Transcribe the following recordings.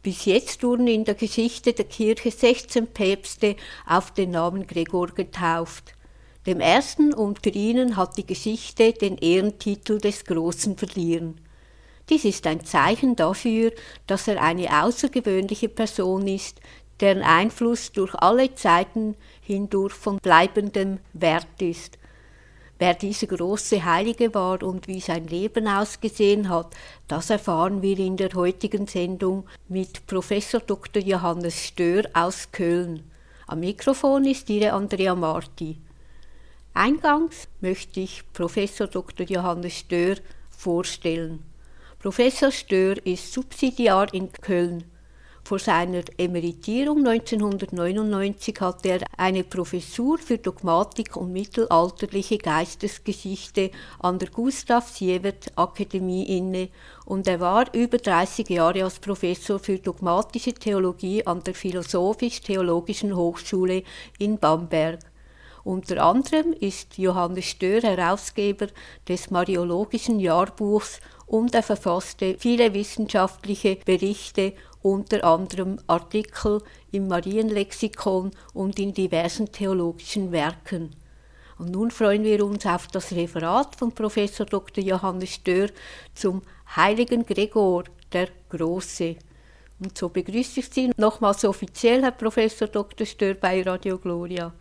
Bis jetzt wurden in der Geschichte der Kirche 16 Päpste auf den Namen Gregor getauft. Dem ersten unter ihnen hat die Geschichte den Ehrentitel des Großen verliehen. Dies ist ein Zeichen dafür, dass er eine außergewöhnliche Person ist, deren Einfluss durch alle Zeiten hindurch von bleibendem Wert ist. Wer dieser große Heilige war und wie sein Leben ausgesehen hat, das erfahren wir in der heutigen Sendung mit Professor Dr. Johannes Stöhr aus Köln. Am Mikrofon ist Ihre Andrea Marti. Eingangs möchte ich Professor Dr. Johannes Stöhr vorstellen. Professor Stöhr ist Subsidiar in Köln. Vor seiner Emeritierung 1999 hatte er eine Professur für Dogmatik und mittelalterliche Geistesgeschichte an der Gustav Siewert Akademie inne und er war über 30 Jahre als Professor für dogmatische Theologie an der Philosophisch-Theologischen Hochschule in Bamberg. Unter anderem ist Johannes Stöhr Herausgeber des Mariologischen Jahrbuchs und er verfasste viele wissenschaftliche Berichte, unter anderem Artikel im Marienlexikon und in diversen theologischen Werken. Und nun freuen wir uns auf das Referat von Professor Dr. Johannes Stöhr zum heiligen Gregor, der Große. Und so begrüße ich Sie nochmals offiziell, Herr Professor Dr. Stöhr, bei Radio Gloria.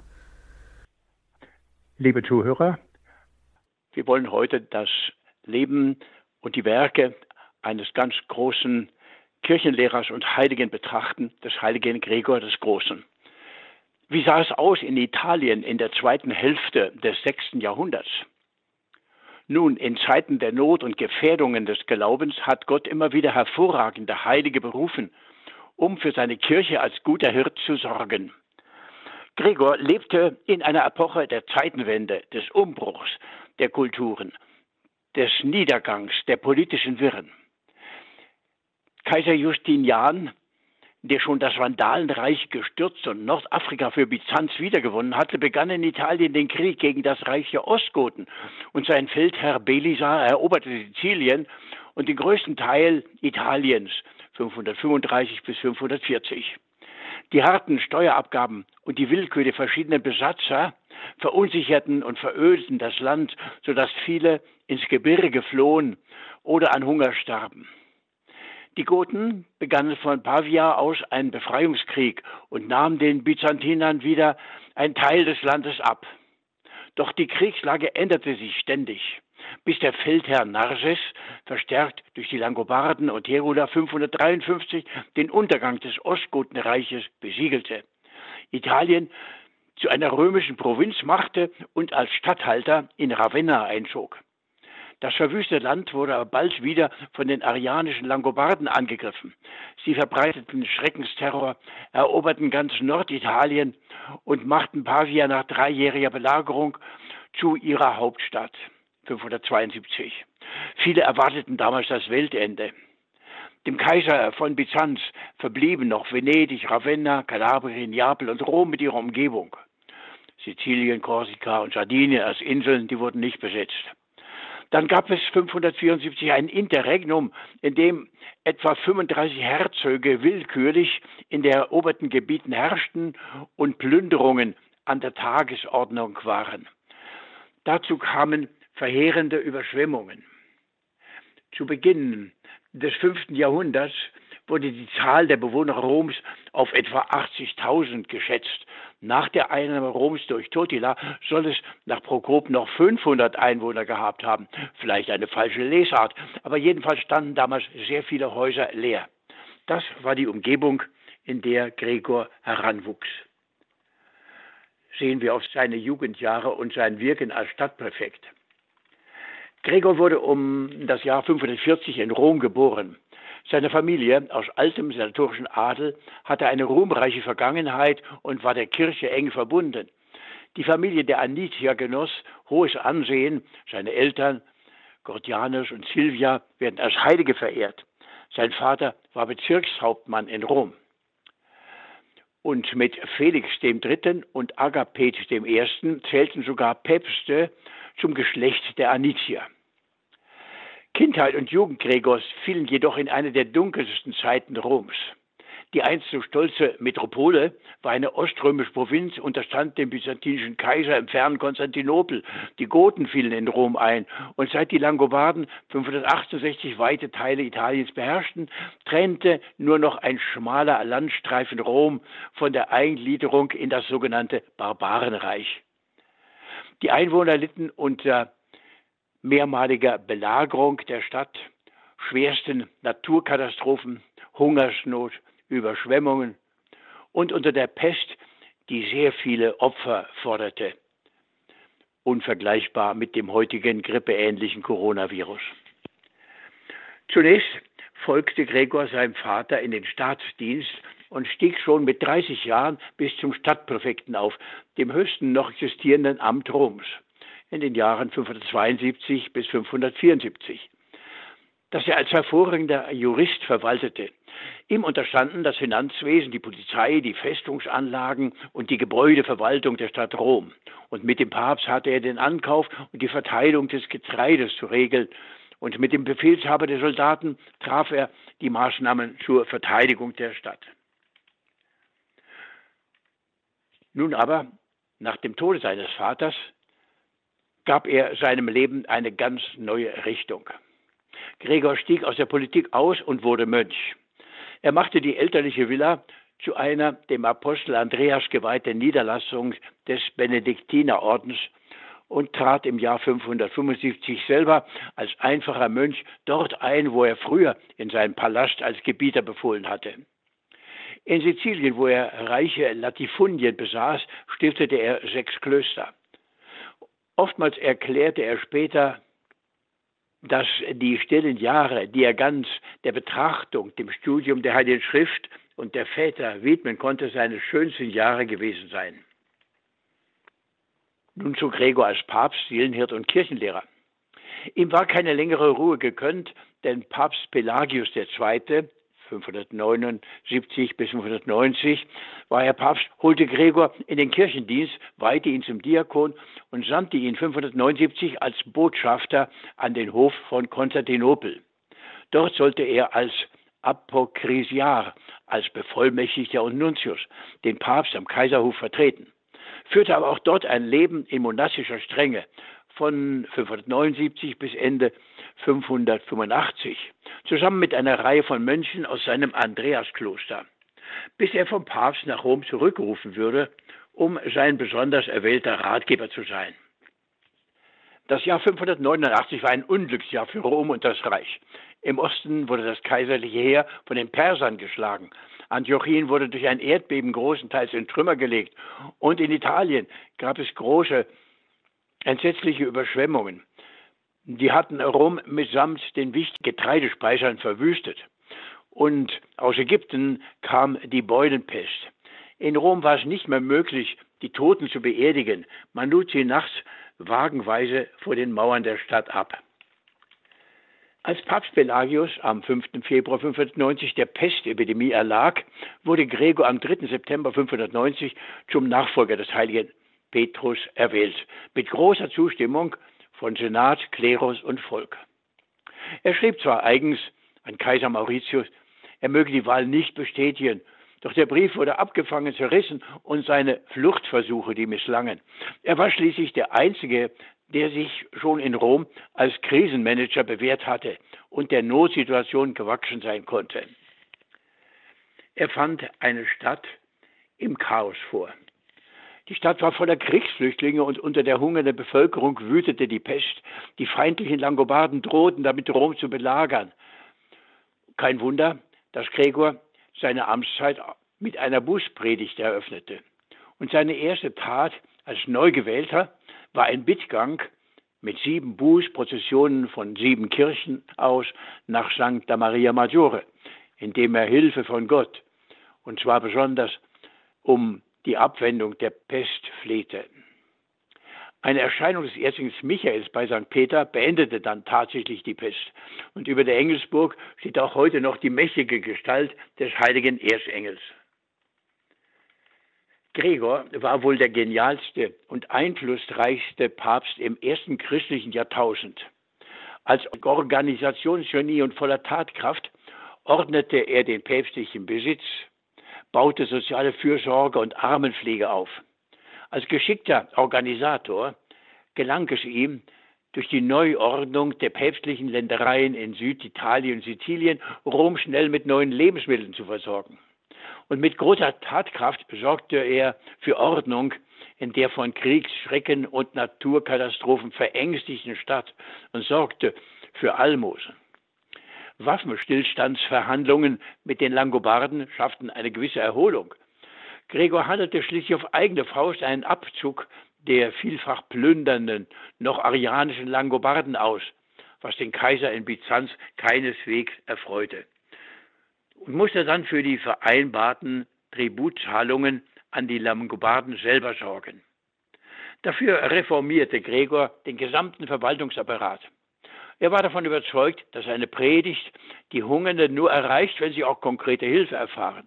Liebe Zuhörer, wir wollen heute das Leben und die Werke eines ganz großen Kirchenlehrers und Heiligen betrachten, des heiligen Gregor des Großen. Wie sah es aus in Italien in der zweiten Hälfte des 6. Jahrhunderts? Nun, in Zeiten der Not und Gefährdungen des Glaubens hat Gott immer wieder hervorragende Heilige berufen, um für seine Kirche als guter Hirt zu sorgen. Gregor lebte in einer Epoche der Zeitenwende, des Umbruchs der Kulturen, des Niedergangs, der politischen Wirren. Kaiser Justinian, der schon das Vandalenreich gestürzt und Nordafrika für Byzanz wiedergewonnen hatte, begann in Italien den Krieg gegen das Reich der Ostgoten und sein Feldherr Belisar eroberte Sizilien und den größten Teil Italiens 535 bis 540. Die harten Steuerabgaben und die Willkür der verschiedenen Besatzer verunsicherten und verödeten das Land, sodass viele ins Gebirge flohen oder an Hunger starben. Die Goten begannen von Pavia aus einen Befreiungskrieg und nahmen den Byzantinern wieder einen Teil des Landes ab. Doch die Kriegslage änderte sich ständig, bis der Feldherr Narses, verstärkt durch die Langobarden und Heruler 553, den Untergang des Ostgotenreiches besiegelte, Italien zu einer römischen Provinz machte und als Statthalter in Ravenna einzog. Das verwüstete Land wurde aber bald wieder von den arianischen Langobarden angegriffen. Sie verbreiteten Schreckensterror, eroberten ganz Norditalien und machten Pavia nach 3-jähriger Belagerung zu ihrer Hauptstadt 572. Viele erwarteten damals das Weltende. Dem Kaiser von Byzanz verblieben noch Venedig, Ravenna, Kalabrien, Neapel und Rom mit ihrer Umgebung. Sizilien, Korsika und Sardinien als Inseln, die wurden nicht besetzt. Dann gab es 574 ein Interregnum, in dem etwa 35 Herzöge willkürlich in den eroberten Gebieten herrschten und Plünderungen an der Tagesordnung waren. Dazu kamen verheerende Überschwemmungen. Zu Beginn des 5. Jahrhunderts wurde die Zahl der Bewohner Roms auf etwa 80.000 geschätzt. Nach der Einnahme Roms durch Totila soll es nach Prokop noch 500 Einwohner gehabt haben. Vielleicht eine falsche Lesart, aber jedenfalls standen damals sehr viele Häuser leer. Das war die Umgebung, in der Gregor heranwuchs. Sehen wir auf seine Jugendjahre und sein Wirken als Stadtpräfekt. Gregor wurde um das Jahr 540 in Rom geboren. Seine Familie aus altem senatorischen Adel hatte eine ruhmreiche Vergangenheit und war der Kirche eng verbunden. Die Familie der Anitier genoss hohes Ansehen. Seine Eltern, Gordianus und Silvia, werden als Heilige verehrt. Sein Vater war Bezirkshauptmann in Rom. Und mit Felix III. Und Agapet I. zählten sogar Päpste zum Geschlecht der Anitier. Kindheit und Jugend Gregors fielen jedoch in eine der dunkelsten Zeiten Roms. Die einst so stolze Metropole war eine oströmische Provinz, unterstand dem byzantinischen Kaiser im fernen Konstantinopel. Die Goten fielen in Rom ein und seit die Langobarden 568 weite Teile Italiens beherrschten, trennte nur noch ein schmaler Landstreifen Rom von der Eingliederung in das sogenannte Barbarenreich. Die Einwohner litten unter mehrmaliger Belagerung der Stadt, schwersten Naturkatastrophen, Hungersnot, Überschwemmungen und unter der Pest, die sehr viele Opfer forderte, unvergleichbar mit dem heutigen grippeähnlichen Coronavirus. Zunächst folgte Gregor seinem Vater in den Staatsdienst und stieg schon mit 30 Jahren bis zum Stadtpräfekten auf, dem höchsten noch existierenden Amt Roms, in den Jahren 572 bis 574. Das er als hervorragender Jurist verwaltete. Ihm unterstanden das Finanzwesen, die Polizei, die Festungsanlagen und die Gebäudeverwaltung der Stadt Rom. Und mit dem Papst hatte er den Ankauf und die Verteilung des Getreides zu regeln. Und mit dem Befehlshaber der Soldaten traf er die Maßnahmen zur Verteidigung der Stadt. Nun aber, nach dem Tode seines Vaters, gab er seinem Leben eine ganz neue Richtung. Gregor stieg aus der Politik aus und wurde Mönch. Er machte die elterliche Villa zu einer dem Apostel Andreas geweihten Niederlassung des Benediktinerordens und trat im Jahr 575 selber als einfacher Mönch dort ein, wo er früher in seinem Palast als Gebieter befohlen hatte. In Sizilien, wo er reiche Latifundien besaß, stiftete er 6 Klöster. Oftmals erklärte er später, dass die stillen Jahre, die er ganz der Betrachtung, dem Studium der Heiligen Schrift und der Väter widmen konnte, seine schönsten Jahre gewesen seien. Nun zu Gregor als Papst, Seelenhirt und Kirchenlehrer. Ihm war keine längere Ruhe gegönnt, denn Papst Pelagius II., 579 bis 590, war er Papst, holte Gregor in den Kirchendienst, weihte ihn zum Diakon und sandte ihn 579 als Botschafter an den Hof von Konstantinopel. Dort sollte er als Apokrisiar, als Bevollmächtigter und Nuntius, den Papst am Kaiserhof vertreten, führte aber auch dort ein Leben in monastischer Strenge, von 579 bis Ende 585, zusammen mit einer Reihe von Mönchen aus seinem Andreaskloster, bis er vom Papst nach Rom zurückgerufen würde, um sein besonders erwählter Ratgeber zu sein. Das Jahr 589 war ein Unglücksjahr für Rom und das Reich. Im Osten wurde das kaiserliche Heer von den Persern geschlagen. Antiochien wurde durch ein Erdbeben großenteils in Trümmer gelegt und in Italien gab es große entsetzliche Überschwemmungen. Die hatten Rom mitsamt den wichtigen Getreidespeichern verwüstet. Und aus Ägypten kam die Beulenpest. In Rom war es nicht mehr möglich, die Toten zu beerdigen. Man lud sie nachts wagenweise vor den Mauern der Stadt ab. Als Papst Pelagius am 5. Februar 590 der Pestepidemie erlag, wurde Gregor am 3. September 590 zum Nachfolger des heiligen Petrus erwählt, mit großer Zustimmung von Senat, Klerus und Volk. Er schrieb zwar eigens an Kaiser Mauritius, er möge die Wahl nicht bestätigen, doch der Brief wurde abgefangen, zerrissen und seine Fluchtversuche, die misslangen. Er war schließlich der Einzige, der sich schon in Rom als Krisenmanager bewährt hatte und der Notsituation gewachsen sein konnte. Er fand eine Stadt im Chaos vor. Die Stadt war voller Kriegsflüchtlinge und unter der hungernden Bevölkerung wütete die Pest. Die feindlichen Langobarden drohten damit, Rom zu belagern. Kein Wunder, dass Gregor seine Amtszeit mit einer Bußpredigt eröffnete. Und seine erste Tat als Neugewählter war ein Bittgang mit 7 Bußprozessionen von 7 Kirchen aus nach Sancta Maria Maggiore, in dem er Hilfe von Gott, und zwar besonders um die Abwendung der Pest flehte. Eine Erscheinung des Erzengels Michaels bei St. Peter beendete dann tatsächlich die Pest. Und über der Engelsburg steht auch heute noch die mächtige Gestalt des heiligen Erzengels. Gregor war wohl der genialste und einflussreichste Papst im ersten christlichen Jahrtausend. Als Organisationsgenie und voller Tatkraft ordnete er den päpstlichen Besitz, baute soziale Fürsorge und Armenpflege auf. Als geschickter Organisator gelang es ihm, durch die Neuordnung der päpstlichen Ländereien in Süditalien und Sizilien Rom schnell mit neuen Lebensmitteln zu versorgen. Und mit großer Tatkraft sorgte er für Ordnung in der von Kriegsschrecken und Naturkatastrophen verängstigten Stadt und sorgte für Almosen. Waffenstillstandsverhandlungen mit den Langobarden schafften eine gewisse Erholung. Gregor handelte schließlich auf eigene Faust einen Abzug der vielfach plündernden, noch arianischen Langobarden aus, was den Kaiser in Byzanz keineswegs erfreute, und musste dann für die vereinbarten Tributzahlungen an die Langobarden selber sorgen. Dafür reformierte Gregor den gesamten Verwaltungsapparat. Er war davon überzeugt, dass eine Predigt die Hungernden nur erreicht, wenn sie auch konkrete Hilfe erfahren.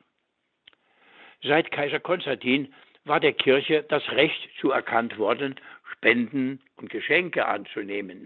Seit Kaiser Konstantin war der Kirche das Recht zuerkannt worden, Spenden und Geschenke anzunehmen.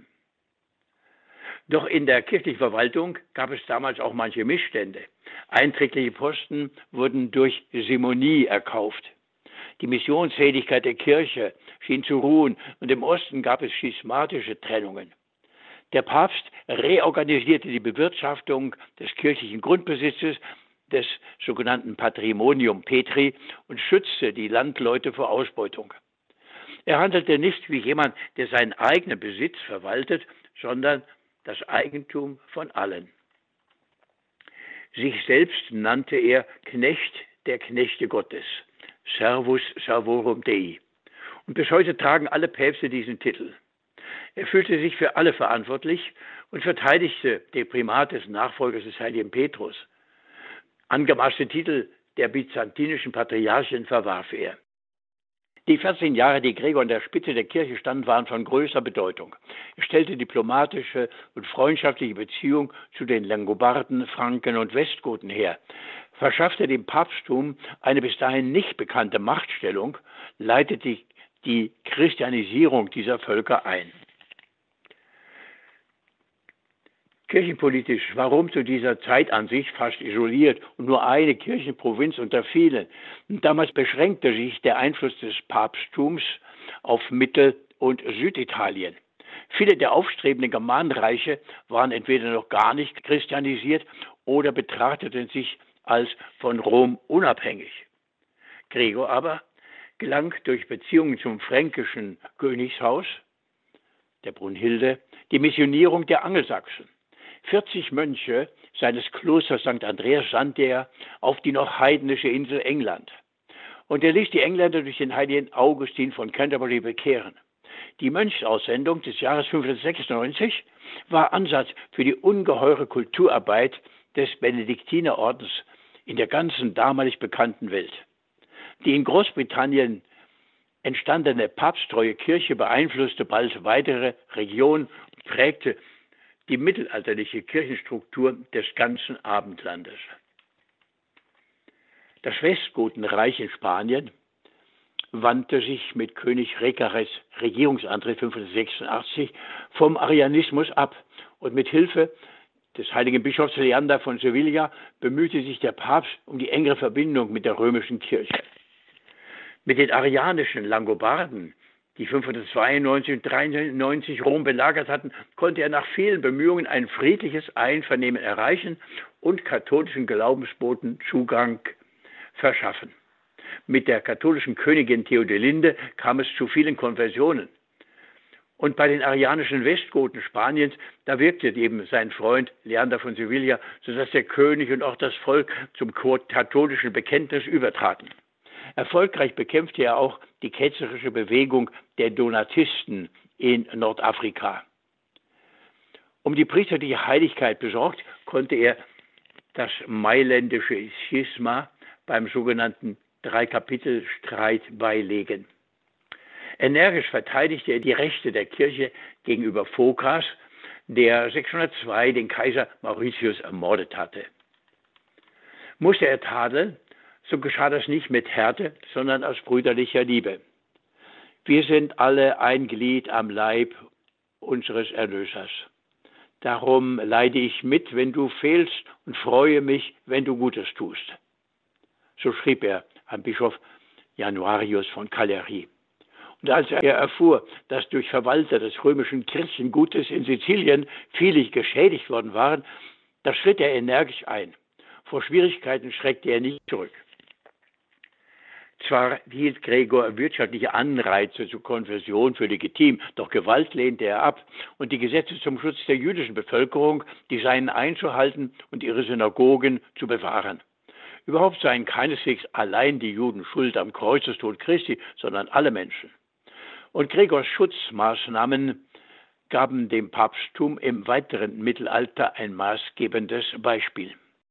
Doch in der kirchlichen Verwaltung gab es damals auch manche Missstände. Einträgliche Posten wurden durch Simonie erkauft. Die Missionstätigkeit der Kirche schien zu ruhen und im Osten gab es schismatische Trennungen. Der Papst reorganisierte die Bewirtschaftung des kirchlichen Grundbesitzes, des sogenannten Patrimonium Petri, und schützte die Landleute vor Ausbeutung. Er handelte nicht wie jemand, der seinen eigenen Besitz verwaltet, sondern das Eigentum von allen. Sich selbst nannte er Knecht der Knechte Gottes, Servus Servorum Dei. Und bis heute tragen alle Päpste diesen Titel. Er fühlte sich für alle verantwortlich und verteidigte den Primat des Nachfolgers des heiligen Petrus. Angemaßte Titel der byzantinischen Patriarchen verwarf er. Die 14 Jahre, die Gregor an der Spitze der Kirche stand, waren von größter Bedeutung. Er stellte diplomatische und freundschaftliche Beziehungen zu den Langobarden, Franken und Westgoten her, verschaffte dem Papsttum eine bis dahin nicht bekannte Machtstellung, leitete die Christianisierung dieser Völker ein. Kirchenpolitisch war Rom zu dieser Zeit an sich fast isoliert und nur eine Kirchenprovinz unter vielen. Und damals beschränkte sich der Einfluss des Papsttums auf Mittel- und Süditalien. Viele der aufstrebenden Germanenreiche waren entweder noch gar nicht christianisiert oder betrachteten sich als von Rom unabhängig. Gregor aber gelang durch Beziehungen zum fränkischen Königshaus, der Brunhilde, die Missionierung der Angelsachsen. 40 Mönche seines Klosters St. Andreas sandte er auf die noch heidnische Insel England. Und er ließ die Engländer durch den heiligen Augustin von Canterbury bekehren. Die Mönchsaussendung des Jahres 1596 war Ansatz für die ungeheure Kulturarbeit des Benediktinerordens in der ganzen damalig bekannten Welt. Die in Großbritannien entstandene papsttreue Kirche beeinflusste bald weitere Regionen und prägte die mittelalterliche Kirchenstruktur des ganzen Abendlandes. Das Westgotenreich in Spanien wandte sich mit König Recares Regierungsantritt 1586 vom Arianismus ab und mit Hilfe des heiligen Bischofs Leander von Sevilla bemühte sich der Papst um die engere Verbindung mit der römischen Kirche. Mit den arianischen Langobarden, die 592 und 93 Rom belagert hatten, konnte er nach vielen Bemühungen ein friedliches Einvernehmen erreichen und katholischen Glaubensboten Zugang verschaffen. Mit der katholischen Königin Theodelinde kam es zu vielen Konversionen. Und bei den arianischen Westgoten Spaniens, da wirkte eben sein Freund Leander von Sevilla, sodass der König und auch das Volk zum katholischen Bekenntnis übertraten. Erfolgreich bekämpfte er auch die ketzerische Bewegung der Donatisten in Nordafrika. Um die priesterliche Heiligkeit besorgt, konnte er das mailändische Schisma beim sogenannten Drei-Kapitel-Streit beilegen. Energisch verteidigte er die Rechte der Kirche gegenüber Phokas, der 602 den Kaiser Mauritius ermordet hatte. Musste er tadeln, so geschah das nicht mit Härte, sondern aus brüderlicher Liebe. Wir sind alle ein Glied am Leib unseres Erlösers. Darum leide ich mit, wenn du fehlst, und freue mich, wenn du Gutes tust. So schrieb er an Bischof Januarius von Cagliari. Und als er erfuhr, dass durch Verwalter des römischen Kirchengutes in Sizilien viele geschädigt worden waren, da schritt er energisch ein. Vor Schwierigkeiten schreckte er nicht zurück. Zwar hielt Gregor wirtschaftliche Anreize zur Konversion für legitim, doch Gewalt lehnte er ab und die Gesetze zum Schutz der jüdischen Bevölkerung, die seien einzuhalten und ihre Synagogen zu bewahren. Überhaupt seien keineswegs allein die Juden schuld am Kreuzestod Christi, sondern alle Menschen. Und Gregors Schutzmaßnahmen gaben dem Papsttum im weiteren Mittelalter ein maßgebendes Beispiel.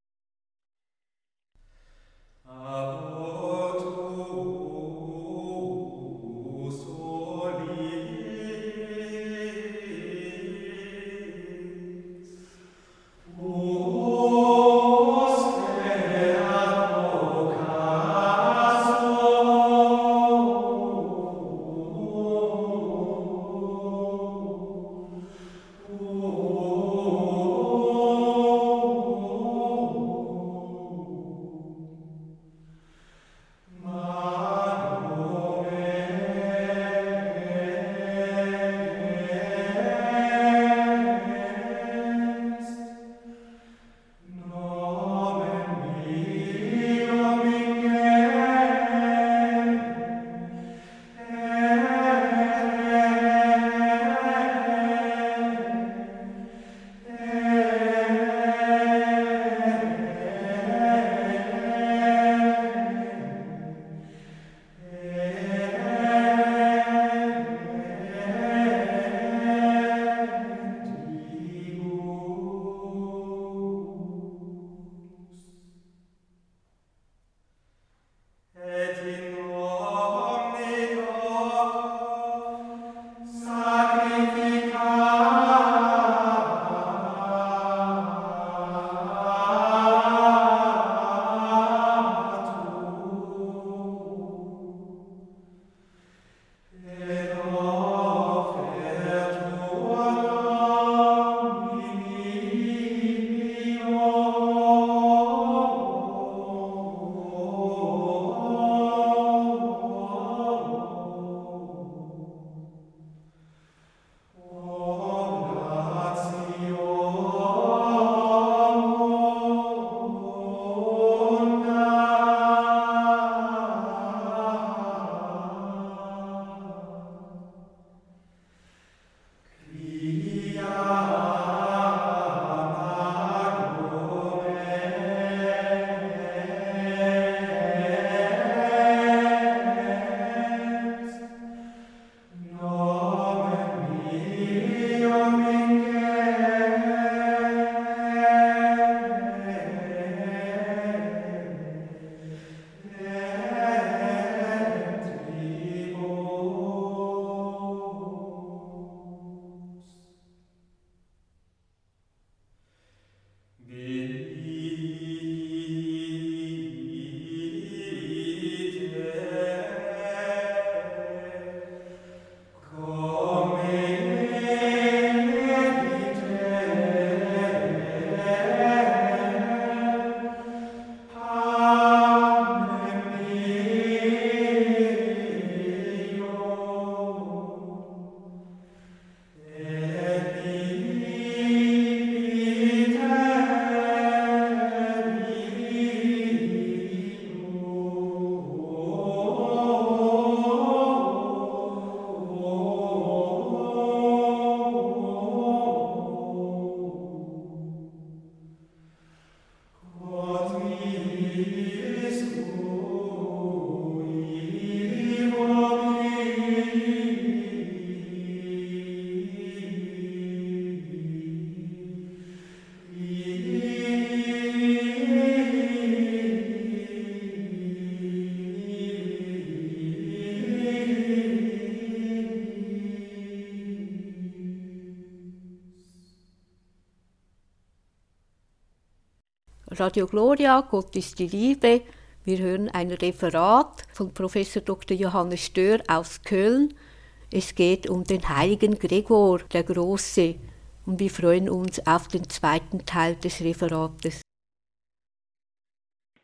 Radio Gloria, Gott ist die Liebe. Wir hören ein Referat von Professor Dr. Johannes Stör aus Köln. Es geht um den heiligen Gregor, der Große. Und wir freuen uns auf den zweiten Teil des Referates.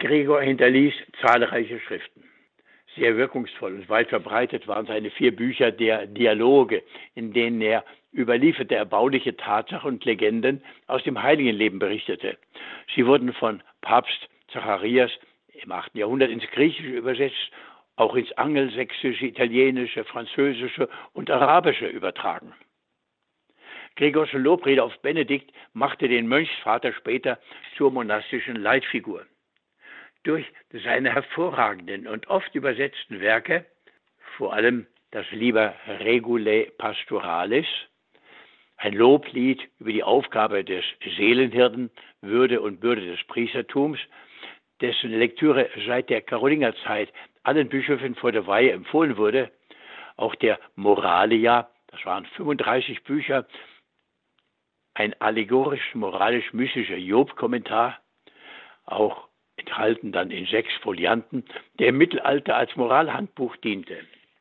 Gregor hinterließ zahlreiche Schriften. Sehr wirkungsvoll und weit verbreitet waren seine 4 Bücher der Dialoge, in denen er überlieferte erbauliche Tatsachen und Legenden aus dem Heiligenleben berichtete. Sie wurden von Papst Zacharias im 8. Jahrhundert ins Griechische übersetzt, auch ins Angelsächsische, Italienische, Französische und Arabische übertragen. Gregors Lobrede auf Benedikt machte den Mönchsvater später zur monastischen Leitfigur. Durch seine hervorragenden und oft übersetzten Werke, vor allem das Liber Regulae Pastoralis, ein Loblied über die Aufgabe des Seelenhirten, Würde und Bürde des Priestertums, dessen Lektüre seit der Karolingerzeit allen Bischöfen vor der Weihe empfohlen wurde, auch der Moralia, das waren 35 Bücher, ein allegorisch-moralisch-mystischer Job-Kommentar, auch enthalten dann in 6 Folianten, der im Mittelalter als Moralhandbuch diente.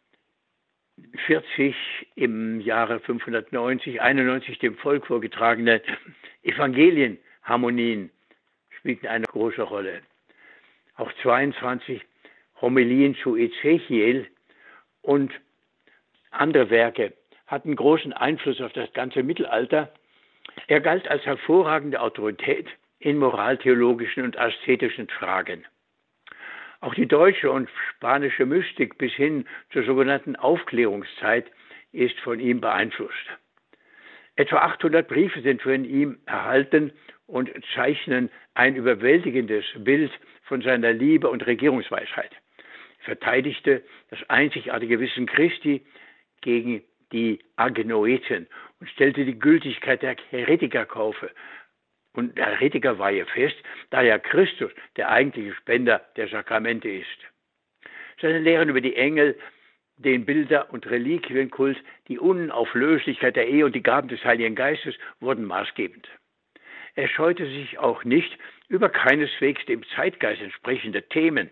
40 im Jahre 590, 91 dem Volk vorgetragene Evangelienharmonien spielten eine große Rolle. Auch 22 Homilien zu Ezechiel und andere Werke hatten großen Einfluss auf das ganze Mittelalter. Er galt als hervorragende Autorität in moraltheologischen und ästhetischen Fragen. Auch die deutsche und spanische Mystik bis hin zur sogenannten Aufklärungszeit ist von ihm beeinflusst. Etwa 800 Briefe sind von ihm erhalten und zeichnen ein überwältigendes Bild von seiner Liebe und Regierungsweisheit. Er verteidigte das einzigartige Wissen Christi gegen die Agnoeten und stellte die Gültigkeit der Heretikertaufe und der Heretikerweihe fest, da ja Christus der eigentliche Spender der Sakramente ist. Seine Lehren über die Engel, den Bilder- und Reliquienkult, die Unauflöslichkeit der Ehe und die Gaben des Heiligen Geistes wurden maßgebend. Er scheute sich auch nicht, über keineswegs dem Zeitgeist entsprechende Themen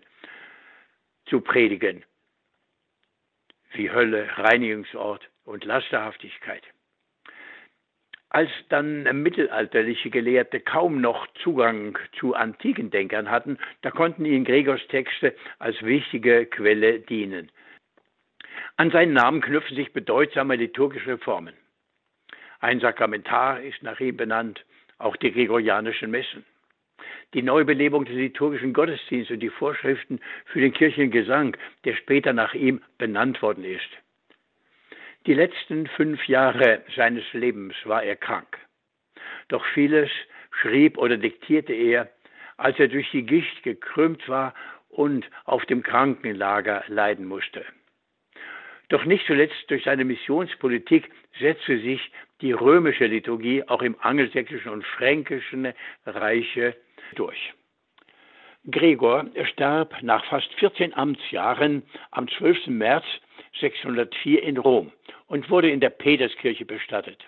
zu predigen, wie Hölle, Reinigungsort und Lasterhaftigkeit. Als dann mittelalterliche Gelehrte kaum noch Zugang zu antiken Denkern hatten, da konnten ihnen Gregors Texte als wichtige Quelle dienen. An seinen Namen knüpfen sich bedeutsame liturgische Formen. Ein Sakramentar ist nach ihm benannt, auch die gregorianischen Messen. Die Neubelebung des liturgischen Gottesdienstes und die Vorschriften für den kirchlichen Gesang, der später nach ihm benannt worden ist. Die letzten 5 Jahre seines Lebens war er krank. Doch vieles schrieb oder diktierte er, als er durch die Gicht gekrümmt war und auf dem Krankenlager leiden musste. Doch nicht zuletzt durch seine Missionspolitik setzte sich die römische Liturgie auch im angelsächsischen und fränkischen Reiche durch. Gregor starb nach fast 14 Amtsjahren am 12. März 604 in Rom und wurde in der Peterskirche bestattet.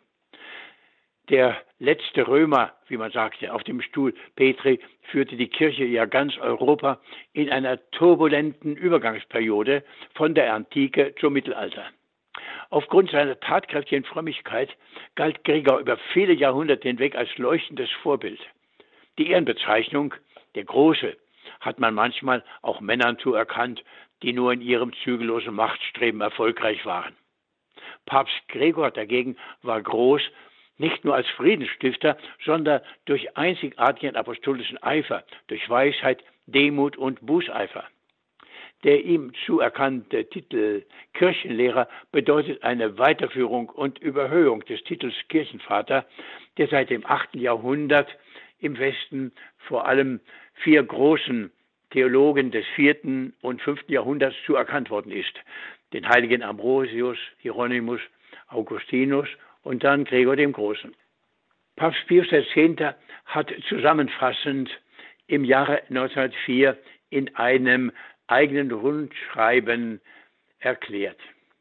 Der letzte Römer, wie man sagte, auf dem Stuhl Petri führte die Kirche ja ganz Europa in einer turbulenten Übergangsperiode von der Antike zum Mittelalter. Aufgrund seiner tatkräftigen Frömmigkeit galt Gregor über viele Jahrhunderte hinweg als leuchtendes Vorbild. Die Ehrenbezeichnung, der Große, hat man manchmal auch Männern zuerkannt, die nur in ihrem zügellosen Machtstreben erfolgreich waren. Papst Gregor dagegen war groß, nicht nur als Friedensstifter, sondern durch einzigartigen apostolischen Eifer, durch Weisheit, Demut und Bußeifer. Der ihm zuerkannte Titel Kirchenlehrer bedeutet eine Weiterführung und Überhöhung des Titels Kirchenvater, der seit dem 8. Jahrhundert im Westen vor allem 4 großen Theologen des 4. und 5. Jahrhunderts zuerkannt worden ist. Den heiligen Ambrosius, Hieronymus, Augustinus und dann Gregor dem Großen. Papst Pius X. hat zusammenfassend im Jahre 1904 in einem eigenen Rundschreiben erklärt,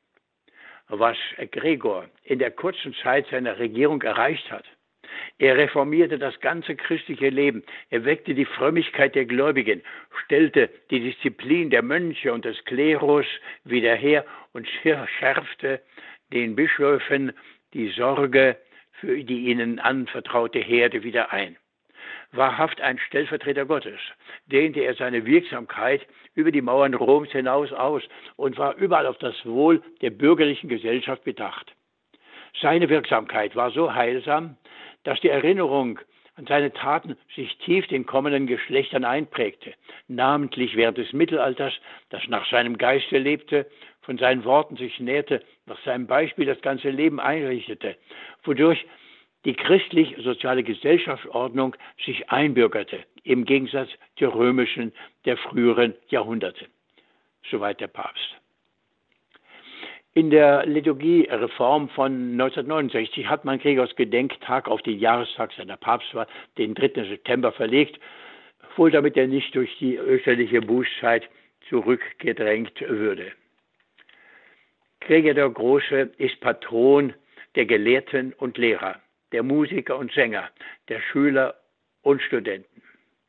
was Gregor in der kurzen Zeit seiner Regierung erreicht hat. Er reformierte das ganze christliche Leben, er weckte die Frömmigkeit der Gläubigen, stellte die Disziplin der Mönche und des Klerus wieder her und schärfte den Bischöfen die Sorge für die ihnen anvertraute Herde wieder ein. wahrhaft ein Stellvertreter Gottes, dehnte er seine Wirksamkeit über die Mauern Roms hinaus aus und war überall auf das Wohl der bürgerlichen Gesellschaft bedacht. Seine Wirksamkeit war so heilsam, dass die Erinnerung an seine Taten sich tief den kommenden Geschlechtern einprägte, namentlich während des Mittelalters, das nach seinem Geiste lebte, von seinen Worten sich nährte, nach seinem Beispiel das ganze Leben einrichtete, wodurch die christlich-soziale Gesellschaftsordnung sich einbürgerte, im Gegensatz zur römischen der früheren Jahrhunderte. Soweit der Papst. In der Liturgiereform von 1969 hat man Gregors Gedenktag auf den Jahrestag seiner Papstwahl, den 3. September, verlegt, wohl damit er nicht durch die österliche Bußzeit zurückgedrängt würde. Gregor der Große ist Patron der Gelehrten und Lehrer, der Musiker und Sänger, der Schüler und Studenten.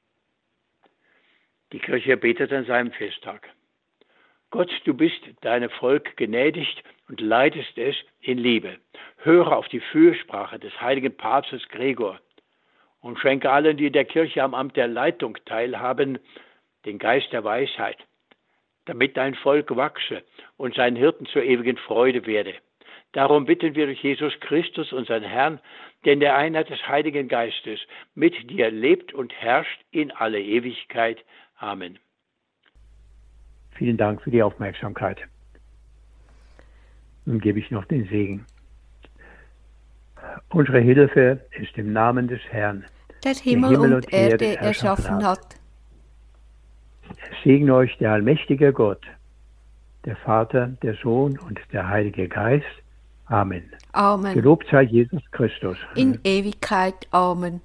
Die Kirche betet an seinem Festtag. Gott, du bist deinem Volk gnädigt und leitest es in Liebe. Höre auf die Fürsprache des heiligen Papstes Gregor und schenke allen, die der Kirche am Amt der Leitung teilhaben, den Geist der Weisheit, damit dein Volk wachse und seinen Hirten zur ewigen Freude werde. Darum bitten wir durch Jesus Christus, unseren Herrn, der in der Einheit des Heiligen Geistes mit dir lebt und herrscht in alle Ewigkeit. Amen. Vielen Dank für die Aufmerksamkeit. Nun gebe ich noch den Segen. Unsere Hilfe ist im Namen des Herrn, der Himmel und Erde erschaffen hat. Es segne euch der allmächtige Gott, der Vater, der Sohn und der Heilige Geist. Amen. Amen. Gelobt sei Jesus Christus. In Ewigkeit. Amen.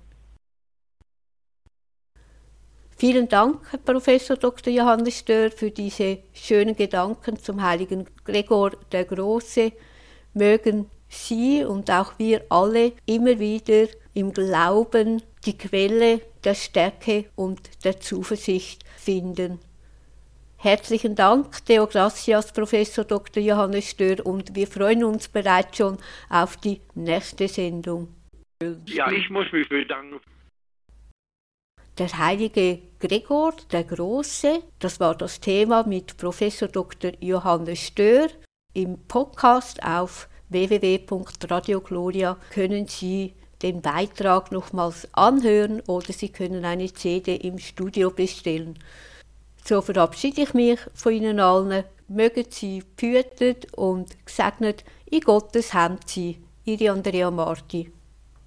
Vielen Dank, Herr Professor Dr. Johannes Stöhr, für diese schönen Gedanken zum heiligen Gregor der Große. Mögen Sie und auch wir alle immer wieder im Glauben die Quelle der Stärke und der Zuversicht finden. Herzlichen Dank, Deo Gracias, Professor Dr. Johannes Stöhr, und wir freuen uns bereits schon auf die nächste Sendung. Ja, ich muss mich bedanken. Der heilige Gregor der Große, das war das Thema mit Professor Dr. Johannes Stöhr. Im Podcast auf www.radio Gloria können Sie den Beitrag nochmals anhören oder Sie können eine CD im Studio bestellen. So verabschiede ich mich von Ihnen allen. Mögen Sie behütet und gesegnet in Gottes Hand sein. Ihre Andrea Marti.